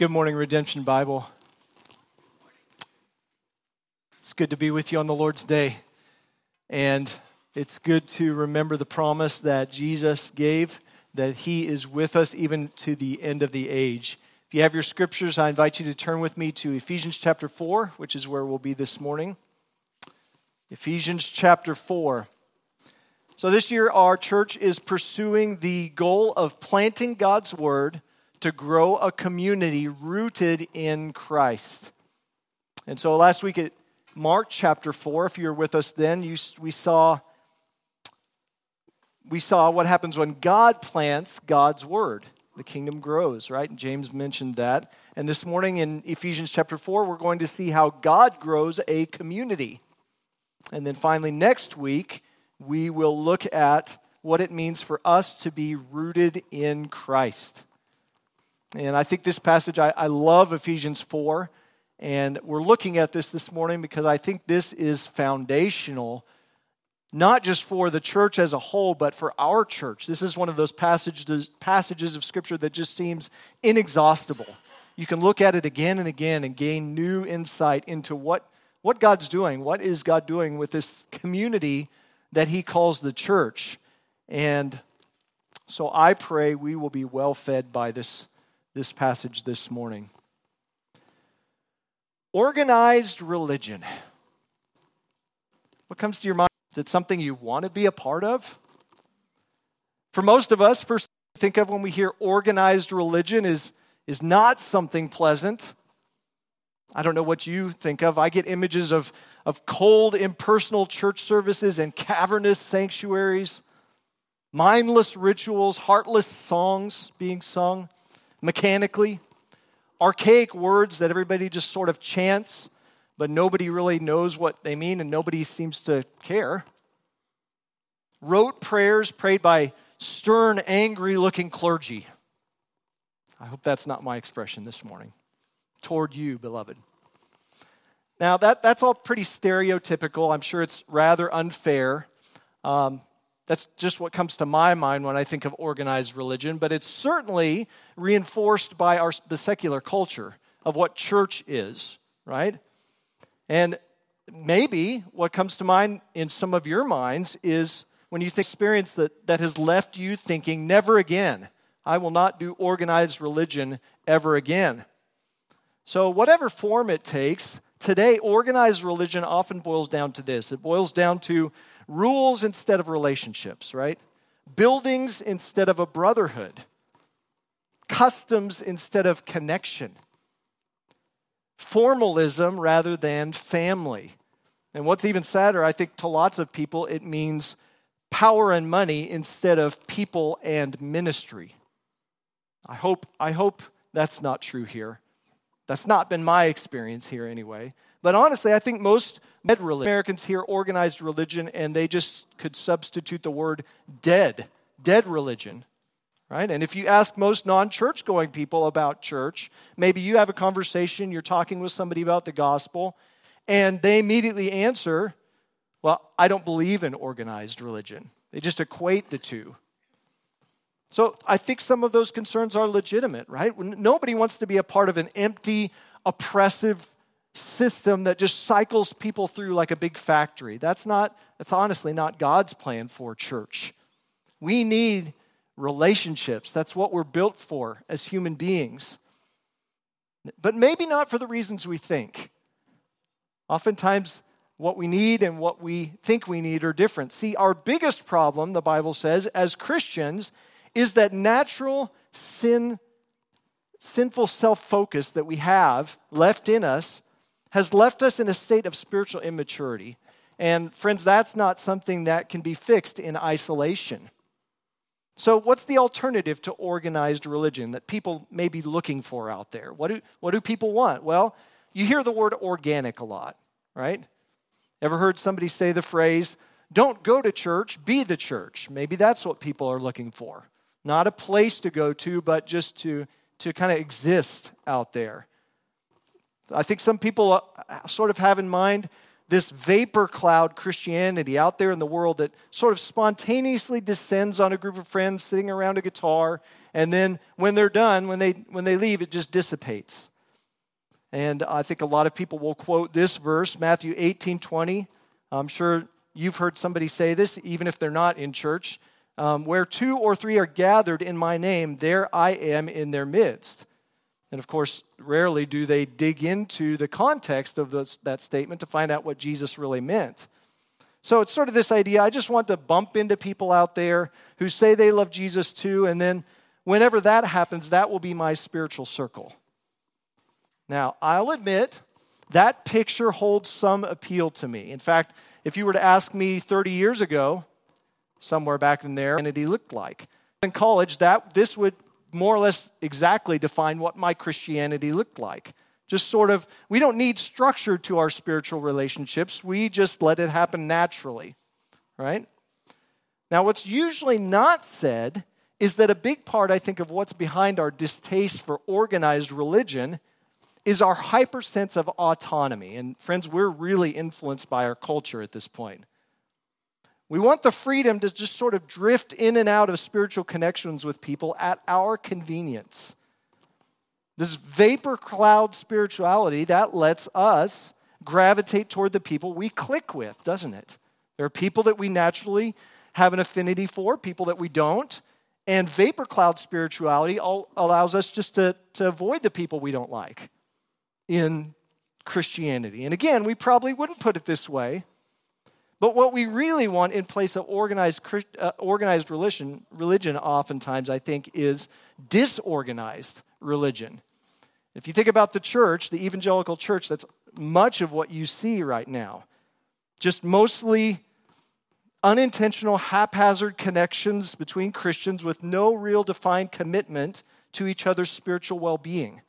Good morning, Redemption Bible. It's good to be with you on the Lord's Day. And it's good to remember the promise that Jesus gave, that He is with us even to the end of the age. If you have your scriptures, I invite you to turn with me to Ephesians chapter 4, which is where we'll be this morning. Ephesians chapter 4. So this year, our church is pursuing the goal of planting God's Word to grow a community rooted in Christ. And so last week at Mark chapter 4, if you were with us then, we saw what happens when God plants God's Word. The kingdom grows, right? And James mentioned that. And this morning in Ephesians chapter 4, we're going to see how God grows a community. And then finally next week, we will look at what it means for us to be rooted in Christ. And I think this passage, I love Ephesians 4, and we're looking at this morning because I think this is foundational, not just for the church as a whole, but for our church. This is one of those passages of Scripture that just seems inexhaustible. You can look at it again and again and gain new insight into what God's doing. What is God doing with this community that He calls the church? And so I pray we will be well fed by this passage this morning. Organized religion. What comes to your mind? Is it something you want to be a part of? For most of us, first thing we think of when we hear organized religion is not something pleasant. I don't know what you think of. I get images of cold, impersonal church services and cavernous sanctuaries, mindless rituals, heartless songs being sung mechanically, archaic words that everybody just sort of chants, but nobody really knows what they mean and nobody seems to care. Rote prayers prayed by stern, angry-looking clergy. I hope that's not my expression this morning. Toward you, beloved. Now, that's all pretty stereotypical. I'm sure it's rather unfair. That's just what comes to my mind when I think of organized religion, but it's certainly reinforced by the secular culture of what church is, right? And maybe what comes to mind in some of your minds is when you think experience that has left you thinking, never again. I will not do organized religion ever again. So whatever form it takes, today organized religion often boils down to this. It boils down to rules instead of relationships, right? Buildings instead of a brotherhood. Customs instead of connection. Formalism rather than family. And what's even sadder, I think to lots of people, it means power and money instead of people and ministry. I hope that's not true here. That's not been my experience here anyway. But honestly, I think most Americans hear organized religion and they just could substitute the word dead religion, right? And if you ask most non-church going people about church, maybe you have a conversation, you're talking with somebody about the gospel, and they immediately answer, well, I don't believe in organized religion. They just equate the two. So I think some of those concerns are legitimate, right? Nobody wants to be a part of an empty, oppressive system that just cycles people through like a big factory. That's honestly not God's plan for church. We need relationships. That's what we're built for as human beings. But maybe not for the reasons we think. Oftentimes, what we need and what we think we need are different. See, our biggest problem, the Bible says, as Christians, is that natural sinful self-focus that we have left in us has left us in a state of spiritual immaturity. And friends, that's not something that can be fixed in isolation. So what's the alternative to organized religion that people may be looking for out there? What do people want? Well, you hear the word organic a lot, right? Ever heard somebody say the phrase, don't go to church, be the church? Maybe that's what people are looking for. Not a place to go to, but just to kind of exist out there. I think some people sort of have in mind this vapor cloud Christianity out there in the world that sort of spontaneously descends on a group of friends sitting around a guitar And then when they're done, when they leave, it just dissipates. And I think a lot of people will quote this verse, Matthew 18:20. I'm sure you've heard somebody say this, even if they're not in church. Where 2 or 3 are gathered in my name, there I am in their midst. And of course, rarely do they dig into the context of that statement to find out what Jesus really meant. So it's sort of this idea, I just want to bump into people out there who say they love Jesus too, and then whenever that happens, that will be my spiritual circle. Now, I'll admit, that picture holds some appeal to me. In fact, if you were to ask me 30 years ago, somewhere back in there, what Christianity looked like. In college, this would more or less exactly define what my Christianity looked like. Just sort of, we don't need structure to our spiritual relationships. We just let it happen naturally, right? Now, what's usually not said is that a big part, I think, of what's behind our distaste for organized religion is our hyper sense of autonomy. And friends, we're really influenced by our culture at this point. We want the freedom to just sort of drift in and out of spiritual connections with people at our convenience. This vapor cloud spirituality, that lets us gravitate toward the people we click with, doesn't it? There are people that we naturally have an affinity for, people that we don't. And vapor cloud spirituality allows us just to avoid the people we don't like in Christianity. And again, we probably wouldn't put it this way. But what we really want in place of organized religion oftentimes, I think, is disorganized religion. If you think about the church, the evangelical church, that's much of what you see right now. Just mostly unintentional, haphazard connections between Christians with no real defined commitment to each other's spiritual well-being.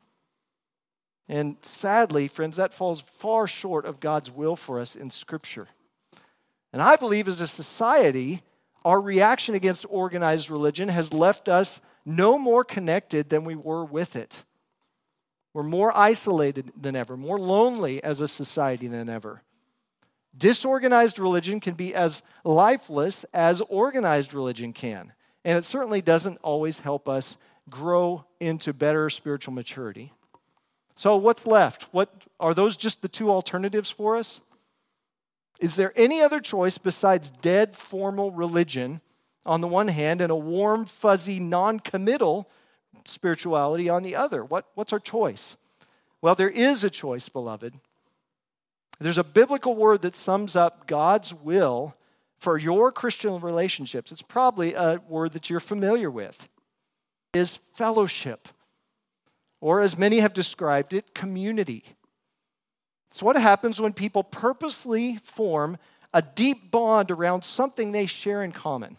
And sadly, friends, that falls far short of God's will for us in Scripture. And I believe as a society, our reaction against organized religion has left us no more connected than we were with it. We're more isolated than ever, more lonely as a society than ever. Disorganized religion can be as lifeless as organized religion can. And it certainly doesn't always help us grow into better spiritual maturity. So what's left? Are those just the two alternatives for us? Is there any other choice besides dead formal religion on the one hand and a warm, fuzzy, non-committal spirituality on the other? What's our choice? Well, there is a choice, beloved. There's a biblical word that sums up God's will for your Christian relationships. It's probably a word that you're familiar with. It is fellowship, or as many have described it, community. It's what happens when people purposely form a deep bond around something they share in common.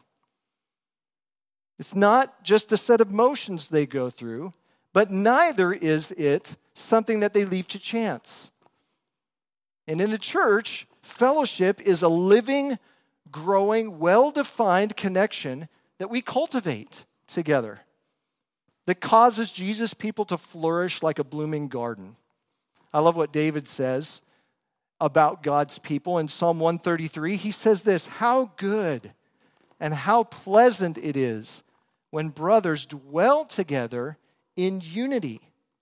It's not just a set of motions they go through, but neither is it something that they leave to chance. And in the church, fellowship is a living, growing, well-defined connection that we cultivate together that causes Jesus' people to flourish like a blooming garden. I love what David says about God's people. In Psalm 133, he says this, "How good and how pleasant it is when brothers dwell together in unity."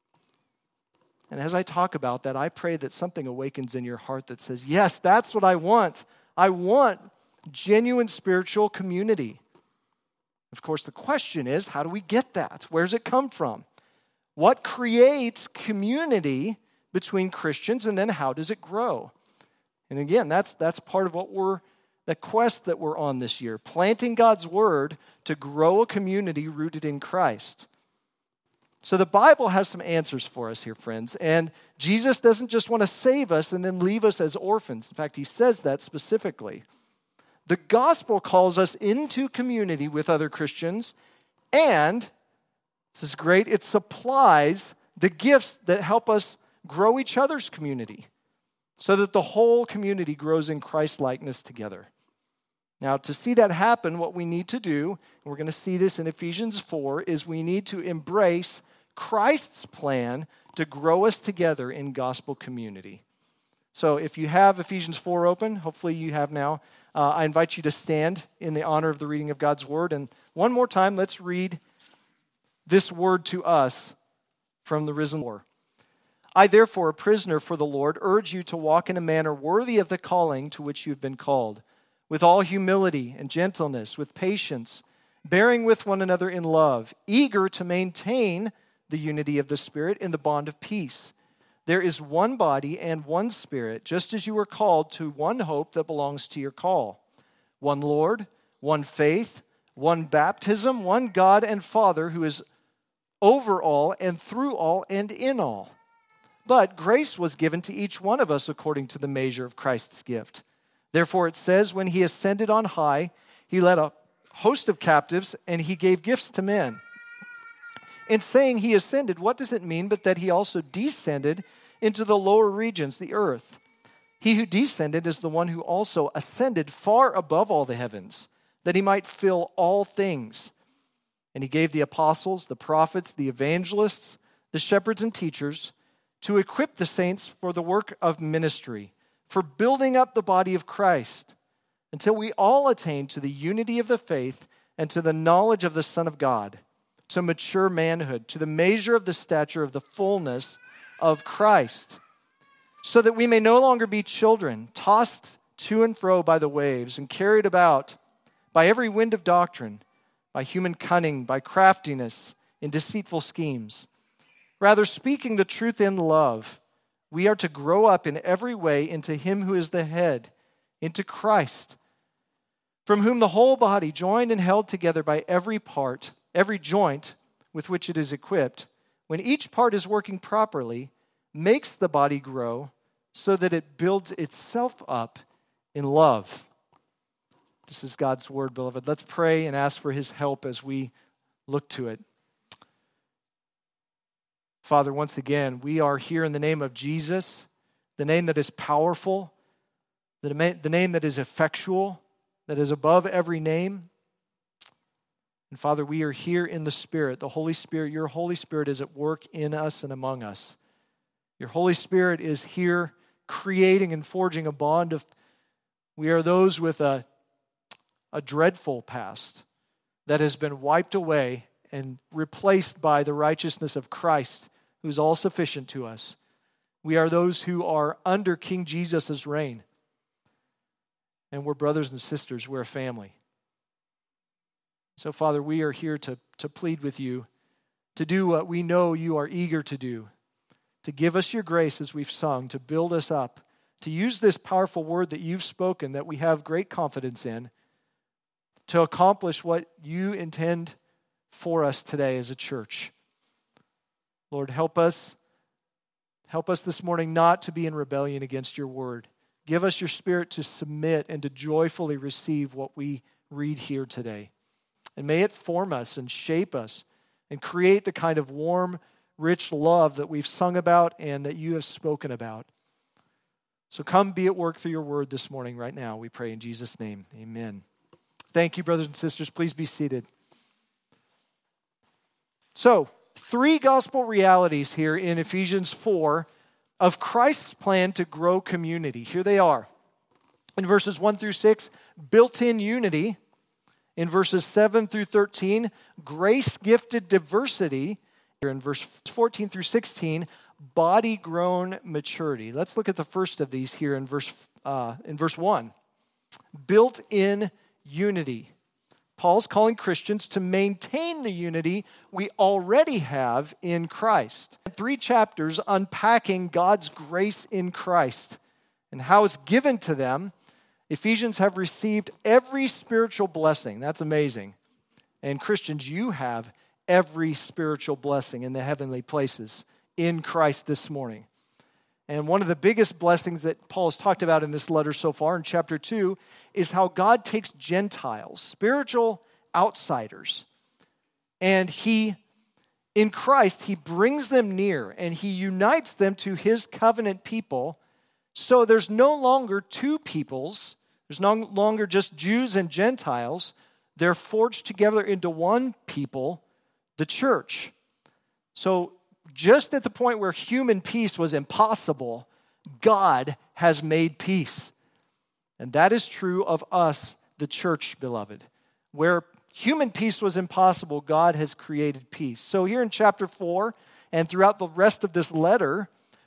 And as I talk about that, I pray that something awakens in your heart that says, yes, that's what I want. I want genuine spiritual community. Of course, the question is, how do we get that? Where does it come from? What creates community between Christians, and then how does it grow? And again, that's part of the quest that we're on this year, planting God's word to grow a community rooted in Christ. So the Bible has some answers for us here, friends, and Jesus doesn't just want to save us and then leave us as orphans. In fact, he says that specifically. The gospel calls us into community with other Christians, and, this is great, it supplies the gifts that help us grow each other's community so that the whole community grows in Christ-likeness together. Now, to see that happen, what we need to do, and we're going to see this in Ephesians 4, is we need to embrace Christ's plan to grow us together in gospel community. So if you have Ephesians 4 open, hopefully you have now, I invite you to stand in the honor of the reading of God's word. And one more time, let's read this word to us from the risen Lord. I, therefore, a prisoner for the Lord, urge you to walk in a manner worthy of the calling to which you have been called, with all humility and gentleness, with patience, bearing with one another in love, eager to maintain the unity of the Spirit in the bond of peace. There is one body and one Spirit, just as you were called to one hope that belongs to your call. One Lord, one faith, one baptism, one God and Father who is over all and through all and in all. But grace was given to each one of us according to the measure of Christ's gift. Therefore it says, when he ascended on high, he led a host of captives and he gave gifts to men. In saying he ascended, what does it mean but that he also descended into the lower regions, the earth? He who descended is the one who also ascended far above all the heavens, that he might fill all things. And he gave the apostles, the prophets, the evangelists, the shepherds and teachers to equip the saints for the work of ministry, for building up the body of Christ, until we all attain to the unity of the faith and to the knowledge of the Son of God, to mature manhood, to the measure of the stature of the fullness of Christ, so that we may no longer be children, tossed to and fro by the waves and carried about by every wind of doctrine, by human cunning, by craftiness in deceitful schemes. Rather, speaking the truth in love, we are to grow up in every way into him who is the head, into Christ, from whom the whole body, joined and held together by every part, every joint with which it is equipped, when each part is working properly, makes the body grow so that it builds itself up in love. This is God's word, beloved. Let's pray and ask for his help as we look to it. Father, once again, we are here in the name of Jesus, the name that is powerful, the name that is effectual, that is above every name. And Father, we are here in the Spirit, the Holy Spirit. Your Holy Spirit is at work in us and among us. Your Holy Spirit is here creating and forging a bond of, we are those with a dreadful past that has been wiped away and replaced by the righteousness of Christ, who is all sufficient to us. We are those who are under King Jesus' reign. And we're brothers and sisters. We're a family. So, Father, we are here to plead with you, to do what we know you are eager to do, to give us your grace as we've sung, to build us up, to use this powerful word that you've spoken that we have great confidence in, to accomplish what you intend for us today as a church. Lord, help us this morning not to be in rebellion against your word. Give us your Spirit to submit and to joyfully receive what we read here today. And may it form us and shape us and create the kind of warm, rich love that we've sung about and that you have spoken about. So come be at work through your word this morning right now, we pray in Jesus' name. Amen. Thank you, brothers and sisters. Please be seated. So, 3 gospel realities here in Ephesians 4 of Christ's plan to grow community. Here they are. In verses 1 through 6, built-in unity. In verses 7 through 13, grace-gifted diversity. Here in verse 14 through 16, body-grown maturity. Let's look at the first of these here in verse 1. Built-in unity. Paul's calling Christians to maintain the unity we already have in Christ. 3 chapters unpacking God's grace in Christ and how it's given to them. Ephesians have received every spiritual blessing. That's amazing. And Christians, you have every spiritual blessing in the heavenly places in Christ this morning. And one of the biggest blessings that Paul has talked about in this letter so far in chapter 2 is how God takes Gentiles, spiritual outsiders, and in Christ, he brings them near and he unites them to his covenant people. So there's no longer 2 peoples. There's no longer just Jews and Gentiles. They're forged together into one people, the church. So just at the point where human peace was impossible, God has made peace. And that is true of us, the church, beloved. Where human peace was impossible, God has created peace. So here in chapter 4 and throughout the rest of this letter,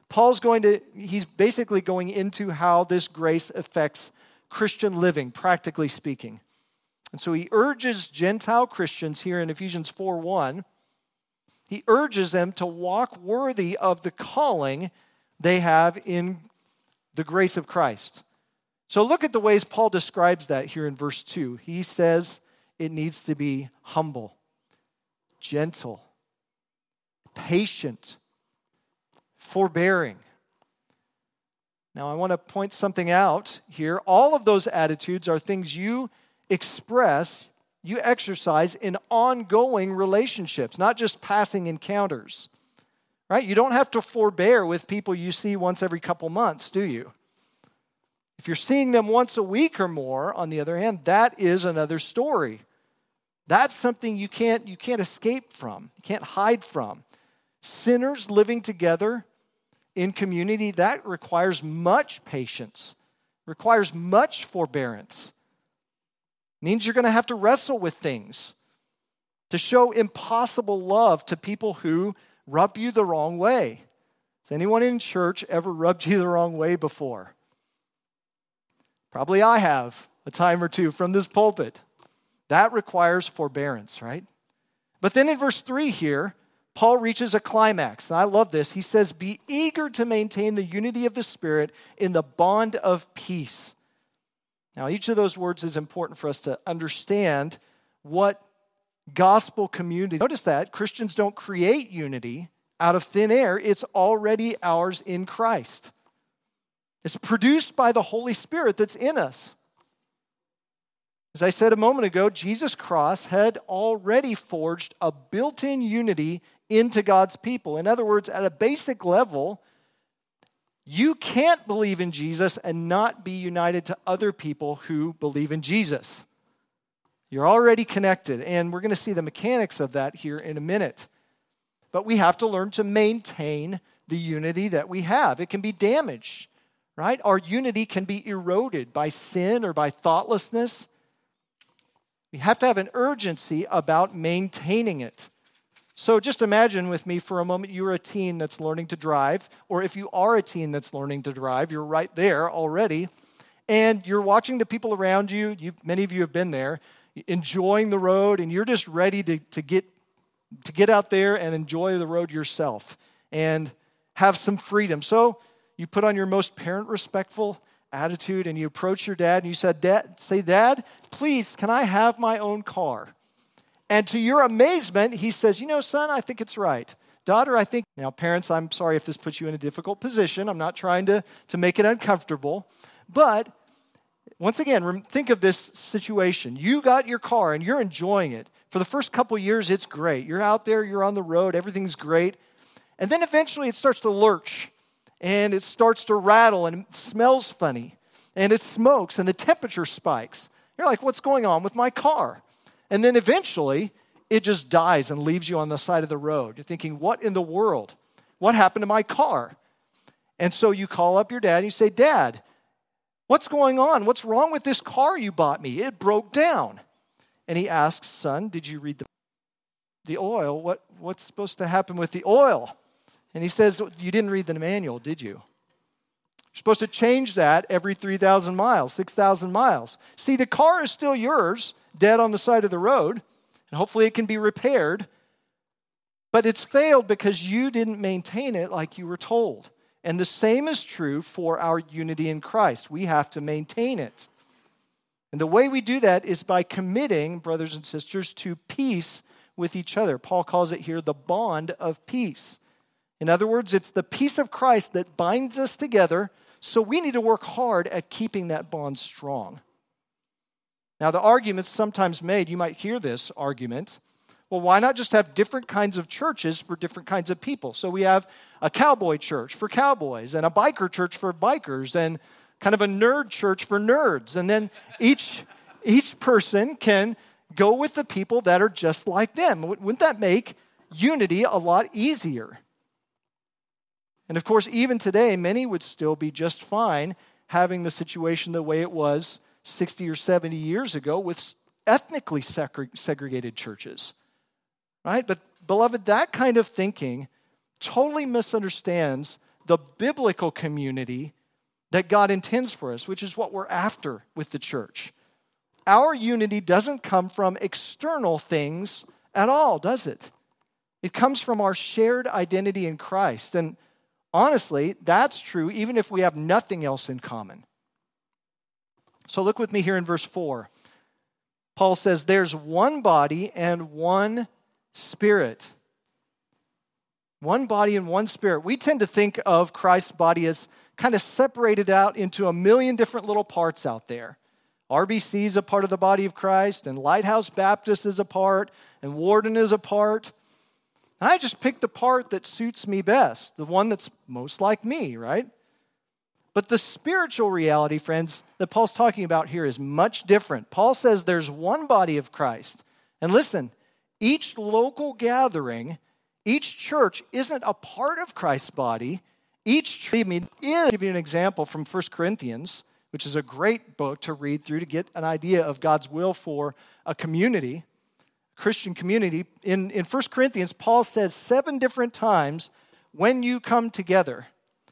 he's basically going into how this grace affects Christian living, practically speaking. And so he urges Gentile Christians here in Ephesians 4:1, he urges them to walk worthy of the calling they have in the grace of Christ. So look at the ways Paul describes that here in verse 2. He says it needs to be humble, gentle, patient, forbearing. Now, I want to point something out here. All of those attitudes are things you express, you exercise in ongoing relationships, not just passing encounters. Right? You don't have to forbear with people you see once every couple months, do you? If you're seeing them once a week or more, on the other hand, that is another story. That's something you can't escape from, you can't hide from. Sinners living together in community, that requires much patience, requires much forbearance. It means you're going to have to wrestle with things to show impossible love to people who rub you the wrong way. Has anyone in church ever rubbed you the wrong way before? Probably I have a time or two from this pulpit. That requires forbearance, right? But then in verse 3 here, Paul reaches a climax. And I love this. He says, be eager to maintain the unity of the Spirit in the bond of peace. Now, each of those words is important for us to understand what gospel community. Notice that Christians don't create unity out of thin air. It's already ours in Christ. It's produced by the Holy Spirit that's in us. As I said a moment ago, Jesus' cross had already forged a built-in unity into God's people. In other words, at a basic level, you can't believe in Jesus and not be united to other people who believe in Jesus. You're already connected, and we're going to see the mechanics of that here in a minute. But we have to learn to maintain the unity that we have. It can be damaged, right? Our unity can be eroded by sin or by thoughtlessness. We have to have an urgency about maintaining it. So just imagine with me for a moment you're a teen that's learning to drive, or if you are a teen that's learning to drive, you're right there already, and you're watching the people around you. Many of you have been there, enjoying the road, and you're just ready to get out there and enjoy the road yourself and have some freedom. So you put on your most parent-respectful attitude and you approach your dad and you said, Dad, please, can I have my own car? And to your amazement, he says, son, I think it's right. Daughter, I think... Now, parents, I'm sorry if this puts you in a difficult position. I'm not trying to make it uncomfortable. But once again, think of this situation. You got your car and you're enjoying it. For the first couple years, it's great. You're out there, you're on the road, everything's great. And then eventually it starts to lurch. And it starts to rattle and it smells funny. And it smokes and the temperature spikes. You're like, what's going on with my car? And then eventually, it just dies and leaves you on the side of the road. You're thinking, what in the world? What happened to my car? And so you call up your dad and you say, Dad, what's going on? What's wrong with this car you bought me? It broke down. And he asks, son, did you read the oil? What's supposed to happen with the oil? And he says, you didn't read the manual, did you? You're supposed to change that every 3,000 miles, 6,000 miles. See, the car is still yours, dead on the side of the road, and hopefully it can be repaired. But it's failed because you didn't maintain it like you were told. And the same is true for our unity in Christ. We have to maintain it. And the way we do that is by committing, brothers and sisters, to peace with each other. Paul calls it here the bond of peace. In other words, it's the peace of Christ that binds us together, so we need to work hard at keeping that bond strong. Now, the argument's sometimes made, you might hear this argument, well, why not just have different kinds of churches for different kinds of people? So we have a cowboy church for cowboys, and a biker church for bikers, and kind of a nerd church for nerds. And then each person can go with the people that are just like them. Wouldn't that make unity a lot easier? And of course, even today, many would still be just fine having the situation the way it was 60 or 70 years ago with ethnically segregated churches, right? But beloved, that kind of thinking totally misunderstands the biblical community that God intends for us, which is what we're after with the church. Our unity doesn't come from external things at all, does it? It comes from our shared identity in Christ. And honestly, that's true even if we have nothing else in common. So look with me here in verse 4. Paul says, there's one body and one Spirit. One body and one Spirit. We tend to think of Christ's body as kind of separated out into a million different little parts out there. RBC is a part of the body of Christ, and Lighthouse Baptist is a part, and Warden is a part. And I just picked the part that suits me best, the one that's most like me, right? But the spiritual reality, friends, that Paul's talking about here is much different. Paul says there's one body of Christ. And listen, each local gathering, each church isn't a part of Christ's body. I'll give you an example from 1 Corinthians, which is a great book to read through to get an idea of God's will for a community, Christian community. In 1 Corinthians, Paul says 7 different times, when you come together.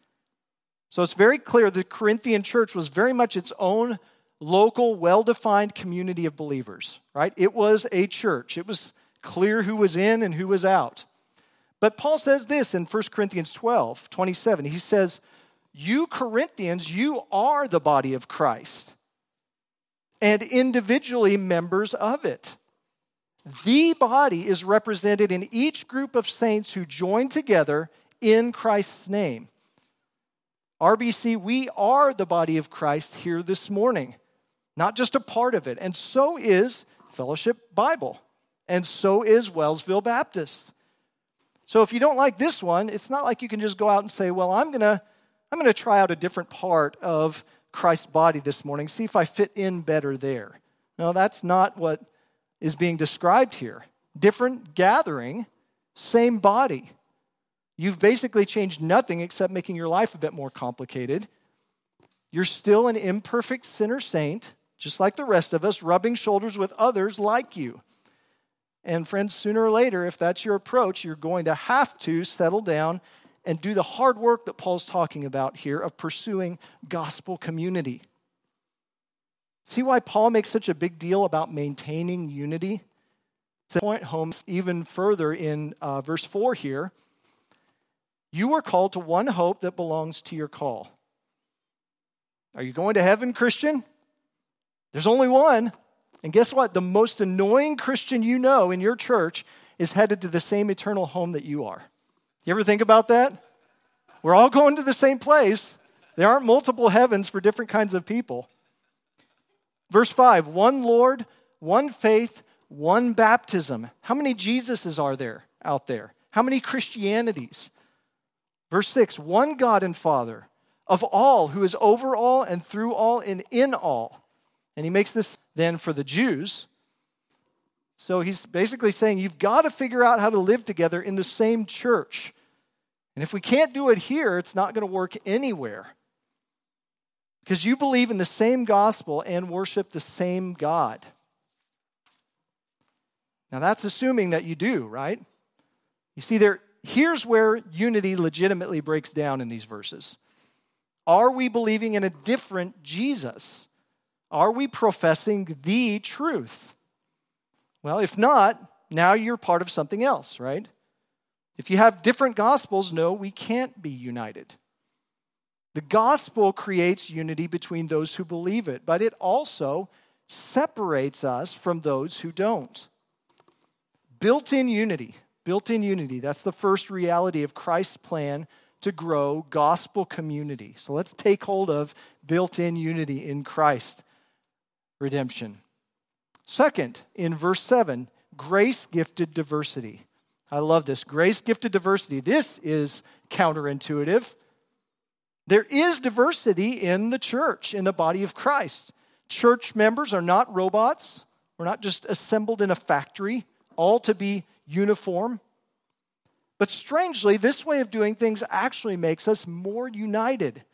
So it's very clear the Corinthian church was very much its own local, well-defined community of believers, right? It was a church. It was clear who was in and who was out. But Paul says this in 1 Corinthians 12:27. He says, you Corinthians, you are the body of Christ and individually members of it. The body is represented in each group of saints who join together in Christ's name. RBC, we are the body of Christ here this morning, not just a part of it. And so is Fellowship Bible, and so is Wellsville Baptist. So if you don't like this one, it's not like you can just go out and say, well, I'm going to try out a different part of Christ's body this morning, see if I fit in better there. No, that's not what is being described here. Different gathering, same body. You've basically changed nothing except making your life a bit more complicated. You're still an imperfect sinner saint, just like the rest of us, rubbing shoulders with others like you. And friends, sooner or later, if that's your approach, you're going to have to settle down and do the hard work that Paul's talking about here of pursuing gospel community. See why Paul makes such a big deal about maintaining unity? To point home even further in verse 4 here, you are called to one hope that belongs to your call. Are you going to heaven, Christian? There's only one. And guess what? The most annoying Christian you know in your church is headed to the same eternal home that you are. You ever think about that? We're all going to the same place. There aren't multiple heavens for different kinds of people. Verse 5, one Lord, one faith, one baptism. How many Jesuses are there out there? How many Christianities? Verse 6, one God and Father of all, who is over all and through all and in all. And he makes this then for the Jews. So he's basically saying you've got to figure out how to live together in the same church. And if we can't do it here, it's not going to work anywhere. Because you believe in the same gospel and worship the same God. Now that's assuming that you do, right? You see, here's where unity legitimately breaks down in these verses. Are we believing in a different Jesus? Are we professing the truth? Well, if not, now you're part of something else, right? If you have different gospels, no, we can't be united. The gospel creates unity between those who believe it, but it also separates us from those who don't. Built-in unity, that's the first reality of Christ's plan to grow gospel community. So let's take hold of built-in unity in Christ redemption. Second, in verse 7, grace-gifted diversity. I love this. Grace-gifted diversity. This is counterintuitive. There is diversity in the church, in the body of Christ. Church members are not robots. We're not just assembled in a factory, all to be uniform. But strangely, this way of doing things actually makes us more united.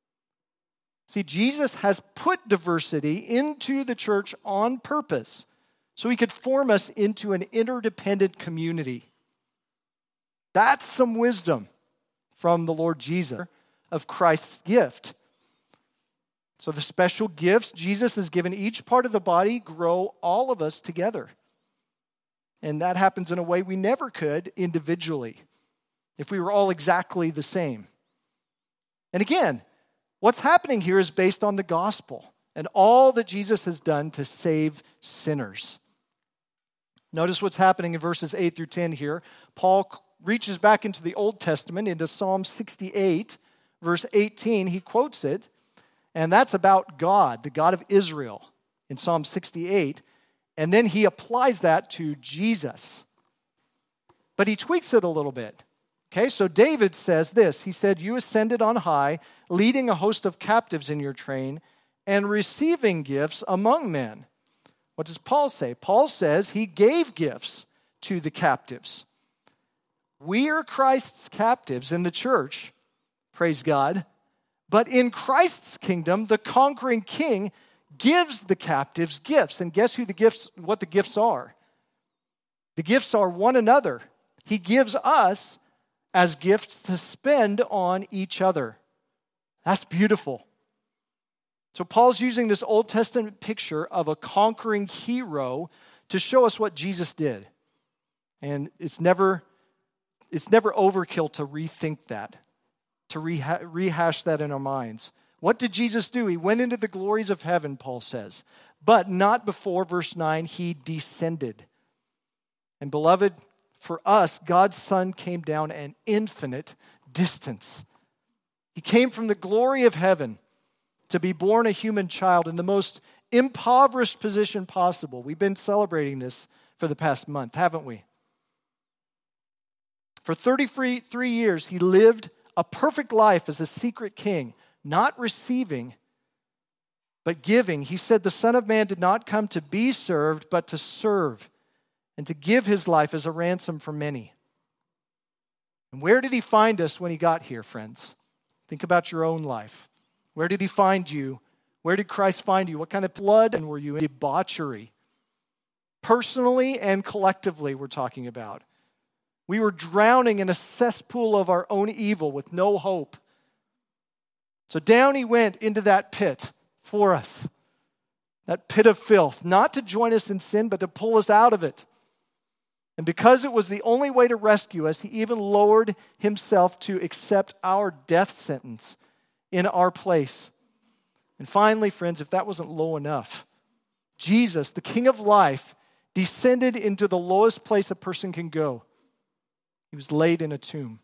See, Jesus has put diversity into the church on purpose. so he could form us into an interdependent community. That's some wisdom from the Lord Jesus of Christ's gift. So the special gifts Jesus has given each part of the body grow all of us together. And that happens in a way we never could individually if we were all exactly the same. And again, what's happening here is based on the gospel and all that Jesus has done to save sinners. Notice what's happening in verses 8 through 10 here. Paul reaches back into the Old Testament, into Psalm 68, verse 18. He quotes it, and that's about God, the God of Israel, in Psalm 68. And then he applies that to Jesus. But he tweaks it a little bit. Okay, so David says this. He said, "You ascended on high, leading a host of captives in your train, and receiving gifts among men." What does Paul say? Paul says he gave gifts to the captives. We are Christ's captives in the church, praise God. But in Christ's kingdom, the conquering king gives the captives gifts. And guess what the gifts are? The gifts are one another. He gives us as gifts to spend on each other. That's beautiful. So Paul's using this Old Testament picture of a conquering hero to show us what Jesus did. And it's never overkill to rethink that, to rehash that in our minds. What did Jesus do? He went into the glories of heaven, Paul says. But not before, verse 9, he descended. And beloved, for us, God's Son came down an infinite distance. He came from the glory of heaven to be born a human child in the most impoverished position possible. We've been celebrating this for the past month, haven't we? For 33 years, he lived a perfect life as a secret king, not receiving, but giving. He said the Son of Man did not come to be served, but to serve, and to give his life as a ransom for many. And where did he find us when he got here, friends? Think about your own life. Where did he find you? Where did Christ find you? What kind of blood were you in? Debauchery. Personally and collectively, we're talking about. We were drowning in a cesspool of our own evil with no hope. So down he went into that pit for us. That pit of filth. Not to join us in sin, but to pull us out of it. And because it was the only way to rescue us, he even lowered himself to accept our death sentence in our place. And finally, friends, if that wasn't low enough, Jesus, the King of life, descended into the lowest place a person can go. He was laid in a tomb.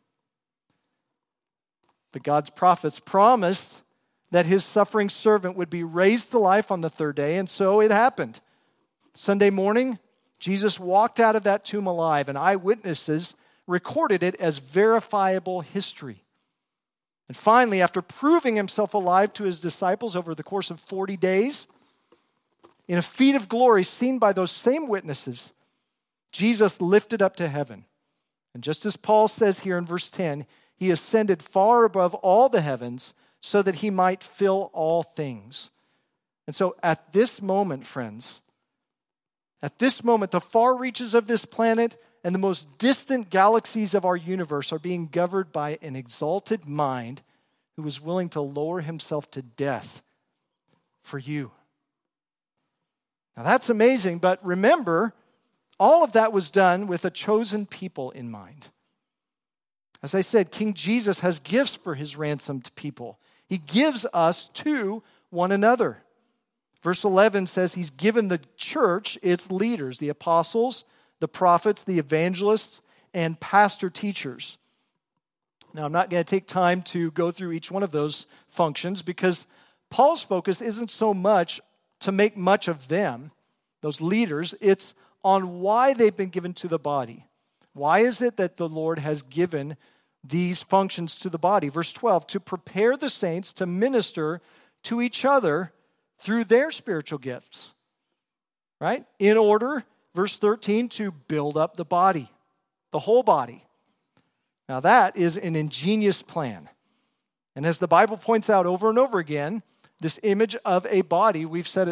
But God's prophets promised that his suffering servant would be raised to life on the third day, and so it happened. Sunday morning, Jesus walked out of that tomb alive, and eyewitnesses recorded it as verifiable history. And finally, after proving himself alive to his disciples over the course of 40 days, in a feat of glory seen by those same witnesses, Jesus lifted up to heaven. And just as Paul says here in verse 10, he ascended far above all the heavens so that he might fill all things. And so at this moment, friends, at this moment, the far reaches of this planet and the most distant galaxies of our universe are being governed by an exalted mind who was willing to lower himself to death for you. Now that's amazing, but remember, all of that was done with a chosen people in mind. As I said, King Jesus has gifts for his ransomed people. He gives us to one another. Verse 11 says he's given the church its leaders, the apostles, the prophets, the evangelists, and pastor teachers. Now, I'm not going to take time to go through each one of those functions because Paul's focus isn't so much to make much of them, those leaders. It's on why they've been given to the body. Why is it that the Lord has given these functions to the body? Verse 12, to prepare the saints to minister to each other through their spiritual gifts. Right? In order, verse 13, to build up the body, the whole body. Now that is an ingenious plan. And as the Bible points out over and over again, this image of a body, we've said it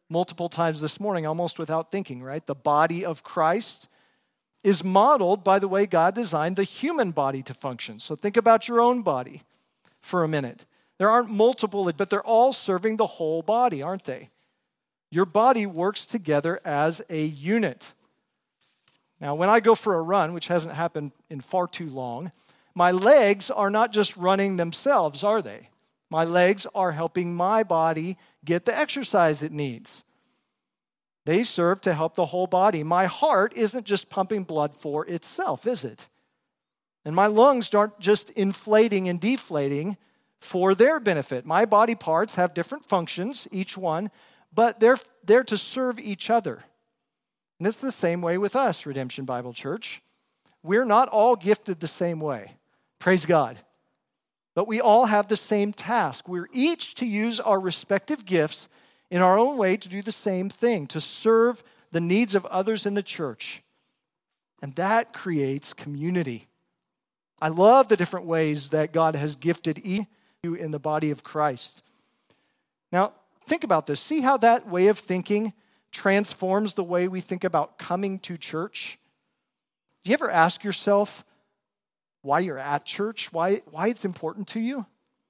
multiple times this morning, almost without thinking, right? The body of Christ is modeled by the way God designed the human body to function. So think about your own body for a minute. There aren't multiple, but they're all serving the whole body, aren't they? Your body works together as a unit. Now, when I go for a run, which hasn't happened in far too long, my legs are not just running themselves, are they? My legs are helping my body get the exercise it needs. They serve to help the whole body. My heart isn't just pumping blood for itself, is it? And my lungs aren't just inflating and deflating for their benefit. My body parts have different functions, each one, but they're there to serve each other. And it's the same way with us, Redemption Bible Church. We're not all gifted the same way. Praise God. But we all have the same task. We're each to use our respective gifts in our own way to do the same thing, to serve the needs of others in the church. And that creates community. I love the different ways that God has gifted each of you in the body of Christ. Now, think about this. See how that way of thinking transforms the way we think about coming to church? Do you ever ask yourself why you're at church? Why it's important to you?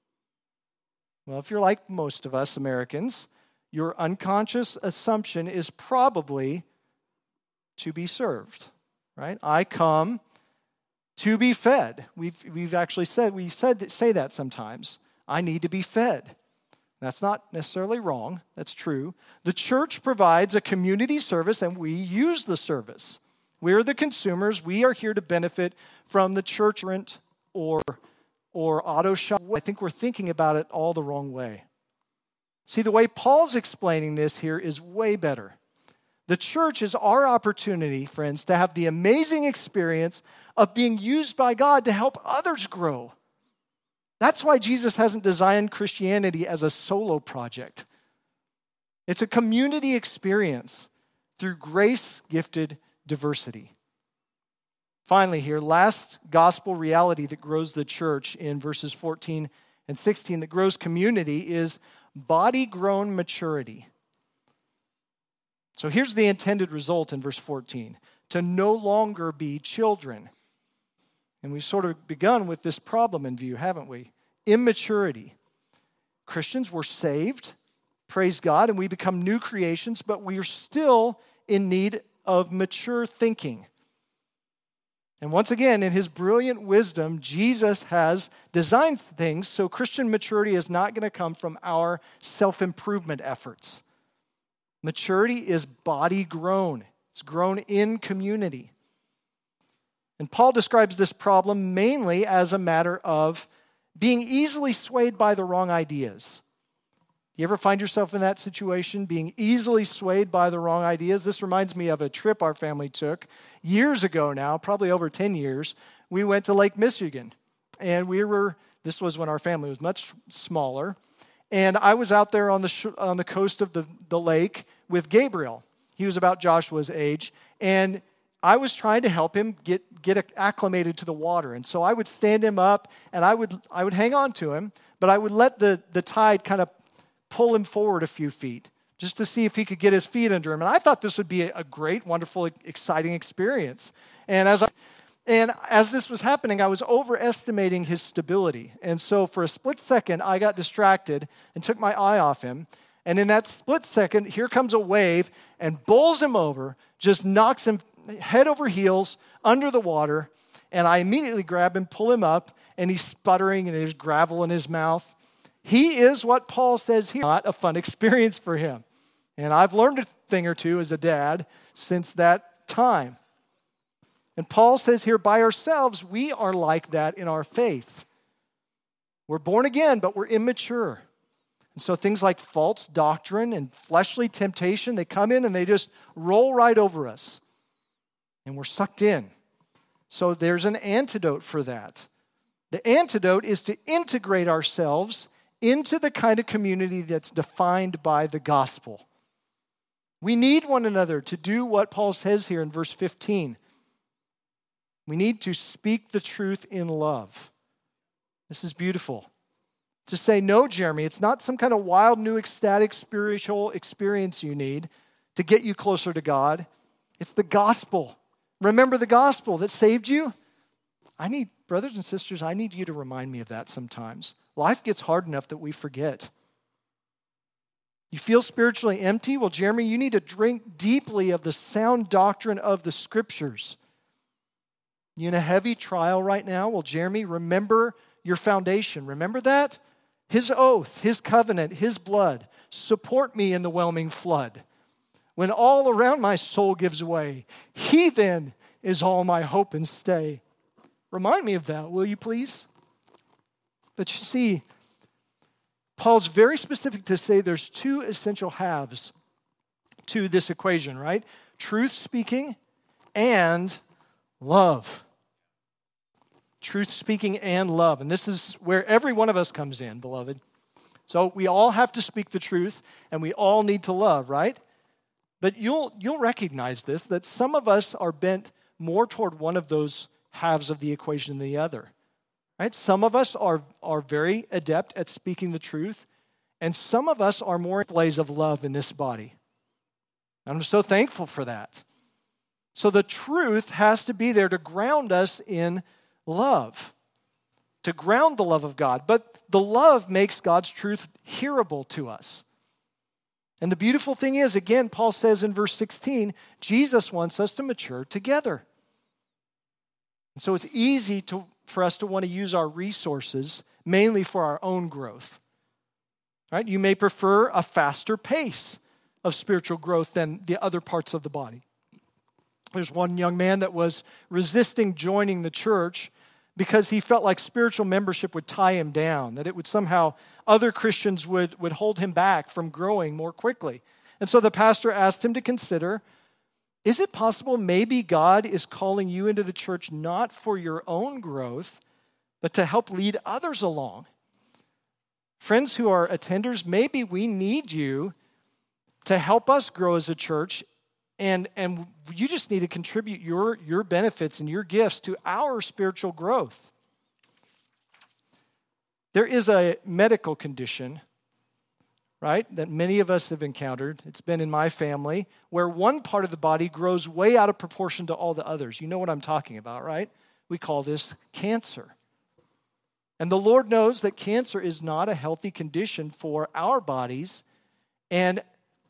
Well, if you're like most of us Americans, your unconscious assumption is probably to be served, right? I come to be fed. We've actually say that sometimes. I need to be fed. That's not necessarily wrong. That's true. The church provides a community service, and we use the service. We're the consumers. We are here to benefit from the church rent or auto shop. I think we're thinking about it all the wrong way. See, the way Paul's explaining this here is way better. The church is our opportunity, friends, to have the amazing experience of being used by God to help others grow. That's why Jesus hasn't designed Christianity as a solo project. It's a community experience through grace-gifted diversity. Finally here, last gospel reality that grows the church in verses 14 and 16, that grows community, is body-grown maturity. So here's the intended result in verse 14, to no longer be children. And we've sort of begun with this problem in view, haven't we? Immaturity. Christians were saved, praise God, and we become new creations, but we are still in need of mature thinking. And once again, in his brilliant wisdom, Jesus has designed things so Christian maturity is not going to come from our self-improvement efforts. Maturity is body grown. It's grown in community. And Paul describes this problem mainly as a matter of being easily swayed by the wrong ideas. You ever find yourself in that situation, being easily swayed by the wrong ideas? This reminds me of a trip our family took years ago now, probably over 10 years. We went to Lake Michigan, and this was when our family was much smaller, and I was out there on the coast of the lake with Gabriel. He was about Joshua's age, and I was trying to help him get acclimated to the water. And so I would stand him up, and I would hang on to him, but I would let the tide kind of pull him forward a few feet just to see if he could get his feet under him. And I thought this would be a great, wonderful, exciting experience. And as this was happening, I was overestimating his stability. And so for a split second, I got distracted and took my eye off him. And in that split second, here comes a wave and bowls him over, just knocks him head over heels under the water. And I immediately grab him, pull him up, and he's sputtering and there's gravel in his mouth. He is what Paul says here, not a fun experience for him. And I've learned a thing or two as a dad since that time. And Paul says here, by ourselves, we are like that in our faith. We're born again, but we're immature. And so things like false doctrine and fleshly temptation, they come in and they just roll right over us. And we're sucked in. So there's an antidote for that. The antidote is to integrate ourselves into the kind of community that's defined by the gospel. We need one another to do what Paul says here in verse 15. We need to speak the truth in love. This is beautiful. To say, no, Jeremy, it's not some kind of wild, new, ecstatic, spiritual experience you need to get you closer to God. It's the gospel. Remember the gospel that saved you? Brothers and sisters, I need you to remind me of that sometimes. Life gets hard enough that we forget. You feel spiritually empty? Well, Jeremy, you need to drink deeply of the sound doctrine of the Scriptures. You in a heavy trial right now? Well, Jeremy, remember your foundation. Remember that? His oath, His covenant, His blood. Support me in the whelming flood. When all around my soul gives way, He then is all my hope and stay. Remind me of that, will you please? But you see, Paul's very specific to say there's two essential halves to this equation, right? Truth speaking and love. Truth speaking and love. And this is where every one of us comes in, beloved. So we all have to speak the truth, and we all need to love, right? But you'll recognize this, that some of us are bent more toward one of those halves of the equation than the other. Right? Some of us are very adept at speaking the truth, and some of us are more displays of love in this body. I'm so thankful for that. So the truth has to be there to ground us in love, to ground the love of God. But the love makes God's truth hearable to us. And the beautiful thing is, again, Paul says in verse 16, Jesus wants us to mature together. And so it's easy for us to want to use our resources mainly for our own growth. Right? You may prefer a faster pace of spiritual growth than the other parts of the body. There's one young man that was resisting joining the church because he felt like spiritual membership would tie him down, that it would somehow, other Christians would hold him back from growing more quickly. And so the pastor asked him to consider, is it possible maybe God is calling you into the church not for your own growth, but to help lead others along? Friends who are attenders, maybe we need you to help us grow as a church, and you just need to contribute your benefits and your gifts to our spiritual growth. There is a medical condition, right, that many of us have encountered. It's been in my family, where one part of the body grows way out of proportion to all the others. You know what I'm talking about, right? We call this cancer. And the Lord knows that cancer is not a healthy condition for our bodies, and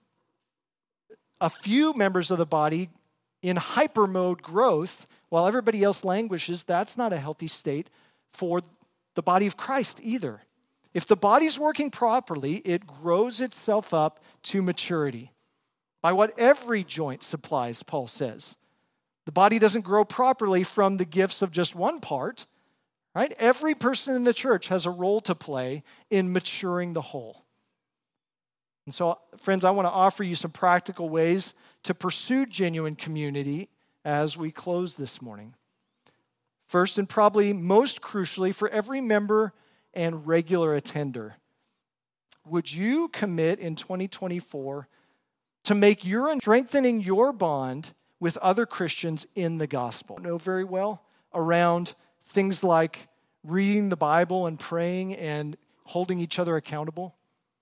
a few members of the body in hyper mode growth, while everybody else languishes, that's not a healthy state for the body of Christ either. If the body's working properly, it grows itself up to maturity by what every joint supplies, Paul says. The body doesn't grow properly from the gifts of just one part, right? Every person in the church has a role to play in maturing the whole. And so, friends, I want to offer you some practical ways to pursue genuine community as we close this morning. First, and probably most crucially, for every member and regular attender, would you commit in 2024 to make strengthening your bond with other Christians in the gospel? I know very well around things like reading the Bible and praying and holding each other accountable.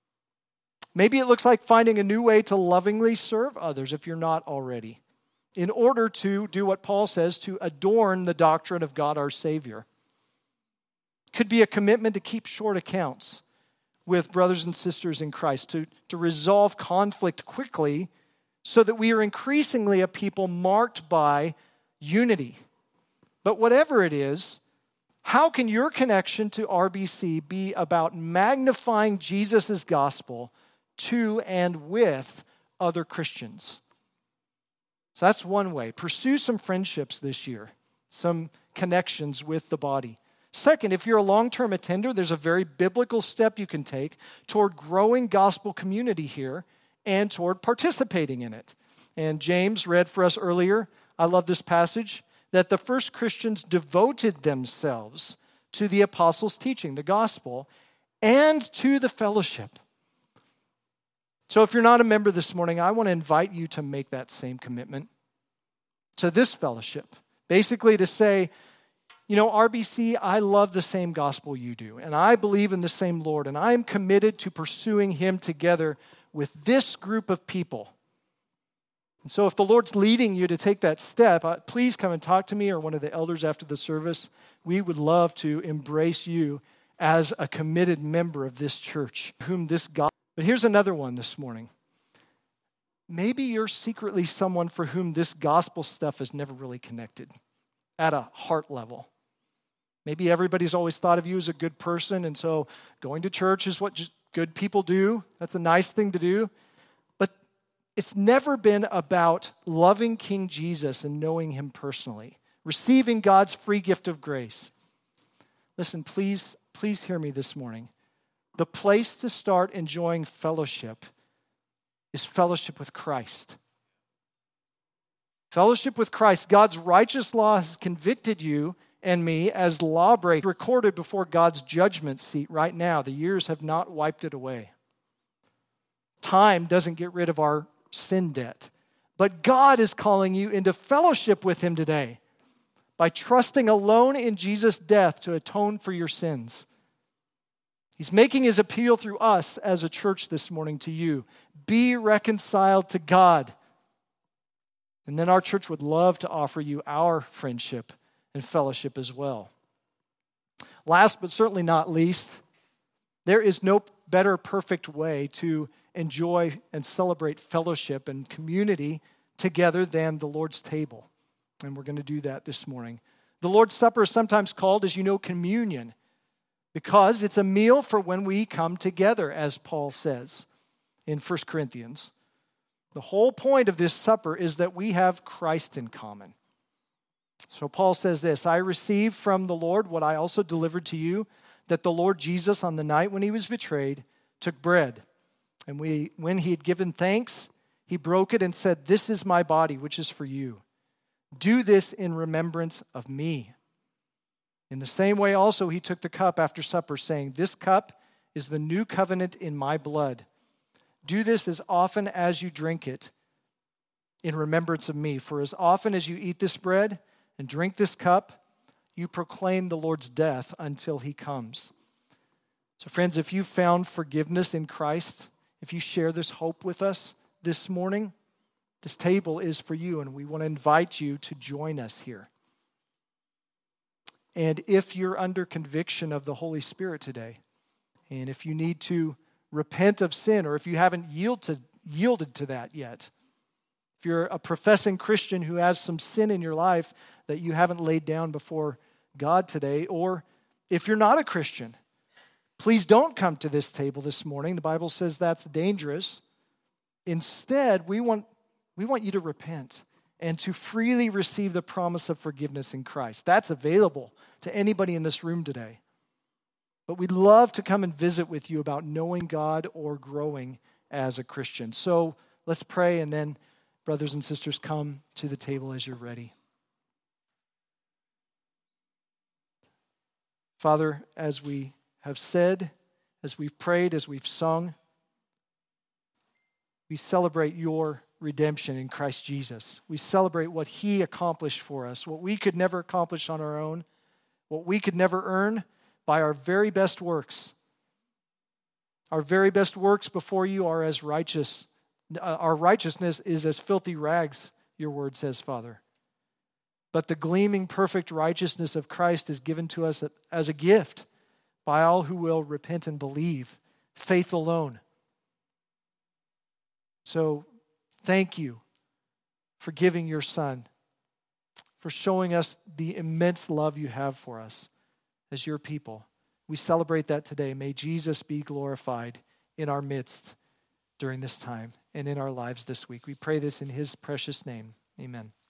Maybe it looks like finding a new way to lovingly serve others if you're not already, in order to do what Paul says, to adorn the doctrine of God our Savior. Could be a commitment to keep short accounts with brothers and sisters in Christ, to resolve conflict quickly so that we are increasingly a people marked by unity. But whatever it is, how can your connection to RBC be about magnifying Jesus' gospel to and with other Christians? So that's one way. Pursue some friendships this year, some connections with the body. Second, if you're a long-term attender, there's a very biblical step you can take toward growing gospel community here and toward participating in it. And James read for us earlier, I love this passage, that the first Christians devoted themselves to the apostles' teaching, the gospel, and to the fellowship. So if you're not a member this morning, I want to invite you to make that same commitment to this fellowship. Basically to say, RBC, I love the same gospel you do, and I believe in the same Lord, and I'm committed to pursuing him together with this group of people. And so if the Lord's leading you to take that step, please come and talk to me or one of the elders after the service. We would love to embrace you as a committed member of this church, whom this God. But here's another one this morning. Maybe you're secretly someone for whom this gospel stuff has never really connected at a heart level. Maybe everybody's always thought of you as a good person, and so going to church is what just good people do. That's a nice thing to do. But it's never been about loving King Jesus and knowing him personally, receiving God's free gift of grace. Listen, please hear me this morning. The place to start enjoying fellowship is fellowship with Christ. Fellowship with Christ. God's righteous law has convicted you and me as lawbreakers, recorded before God's judgment seat right now. The years have not wiped it away. Time doesn't get rid of our sin debt. But God is calling you into fellowship with him today by trusting alone in Jesus' death to atone for your sins. He's making his appeal through us as a church this morning to you. Be reconciled to God. And then our church would love to offer you our friendship and fellowship as well. Last but certainly not least, there is no better perfect way to enjoy and celebrate fellowship and community together than the Lord's table. And we're going to do that this morning. The Lord's Supper is sometimes called, as you know, communion, because it's a meal for when we come together, as Paul says in 1 Corinthians. The whole point of this supper is that we have Christ in common. So Paul says this, I received from the Lord what I also delivered to you, that the Lord Jesus, on the night when he was betrayed, took bread. And when he had given thanks, he broke it and said, this is my body, which is for you. Do this in remembrance of me. In the same way also he took the cup after supper, saying, this cup is the new covenant in my blood. Do this as often as you drink it in remembrance of me. For as often as you eat this bread and drink this cup, you proclaim the Lord's death until he comes. So friends, if you've found forgiveness in Christ, if you share this hope with us this morning, this table is for you, and we want to invite you to join us here. And if you're under conviction of the Holy Spirit today, and if you need to repent of sin, or if you haven't yielded to that yet, if you're a professing Christian who has some sin in your life that you haven't laid down before God today, or if you're not a Christian, please don't come to this table this morning. The Bible says that's dangerous. Instead, we want you to repent and to freely receive the promise of forgiveness in Christ. That's available to anybody in this room today. But we'd love to come and visit with you about knowing God or growing as a Christian. So let's pray, and then brothers and sisters, come to the table as you're ready. Father, as we have said, as we've prayed, as we've sung, we celebrate your redemption in Christ Jesus. We celebrate what he accomplished for us, what we could never accomplish on our own, what we could never earn by our very best works. Our very best works before you are as righteous. Our righteousness is as filthy rags, your word says, Father. But the gleaming perfect righteousness of Christ is given to us as a gift by all who will repent and believe, faith alone. So thank you for giving your Son, for showing us the immense love you have for us as your people. We celebrate that today. May Jesus be glorified in our midst during this time and in our lives this week. We pray this in his precious name. Amen.